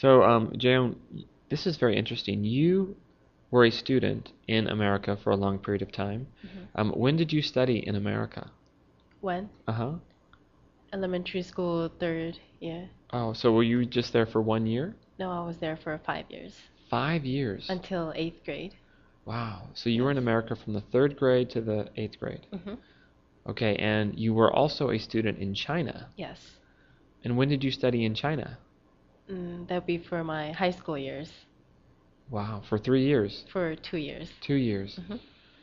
So, Jayon, this is very interesting. You were a student in America for a long period of time. Hmm. When did you study in America? When? Uh-huh. Elementary school, third year. Oh, so were you just there for 1 year? No, I was there for 5 years. 5 years. Until eighth grade. Wow. So you were Yes. in America from the third grade to the eighth grade. Hmm. Okay, and you were also a student in China. Yes. And when did you study in China? That would be for my high school years. Wow, for 3 years. For 2 years. 2 years. Hmm.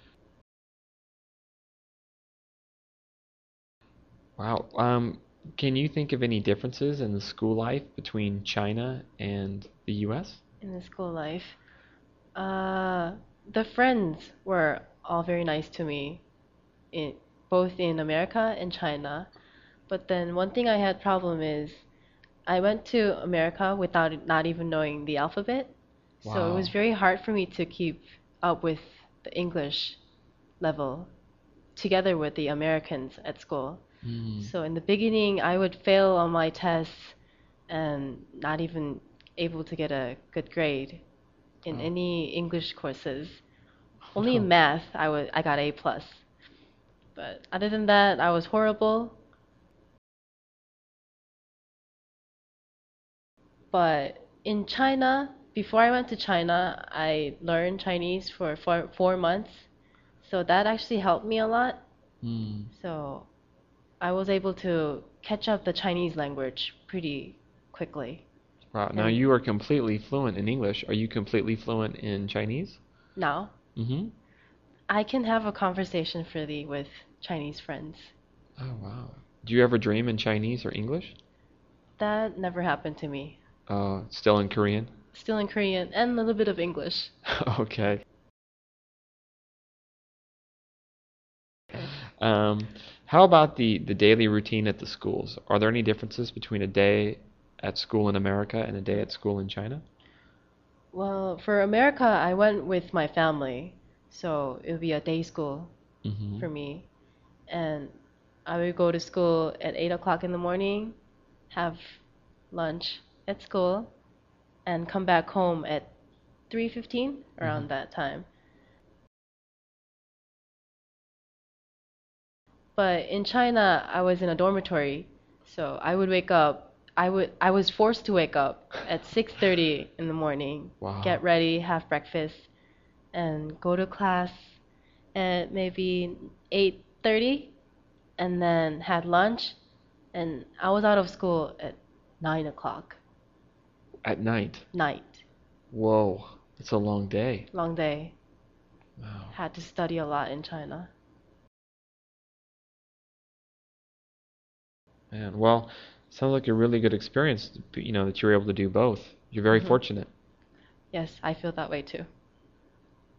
Wow. Can you think of any differences in the school life between China and the US? In the school life. Uh, the friends were all very nice to me, in, both in America and China. But then one thing I had problem is I went to America without not even knowing the alphabet. So it was Wow. very hard for me to keep up with the English level together with the Americans at school. Hmm. So in the beginning, I would fail on my tests and not even able to get a good grade in Oh, any English courses. Only in no. math, I got A plus. But other than that, I was horrible. But in China, before I went to China, I learned Chinese for 4 months. So that actually helped me a lot. Hmm. So I was able to catch up the Chinese language pretty quickly. Wow. Now And you are completely fluent in English. Are you completely fluent in Chinese? now Mm-hmm. I can have a conversation freely with Chinese friends. Oh, wow. Do you ever dream in Chinese or English? That never happened to me. Still in Korean? Still in Korean and a little bit of English. Okay. Okay. Um, how about the daily routine at the schools? Are there any differences between a day at school in America and a day at school in China? Well, for America, I went with my family, so it would be a day school Mm-hmm. for me. And I would go to school at 8 o'clock in the morning, have lunch at school, and come back home at 3:15 Mm-hmm. around that time. But in China, I was in a dormitory, so I would wake up. I was forced to wake up at 6:30 in the morning, get Wow. ready, have breakfast, and go to class at maybe 8:30, and then had lunch, and I was out of school at 9 o'clock At night. night. Whoa. It's a long day. Long day. Wow. Had to study a lot in China. Man, well, sounds like a really good experience, that you were able to do both. You're very Hmm. fortunate. Yes, I feel that way too.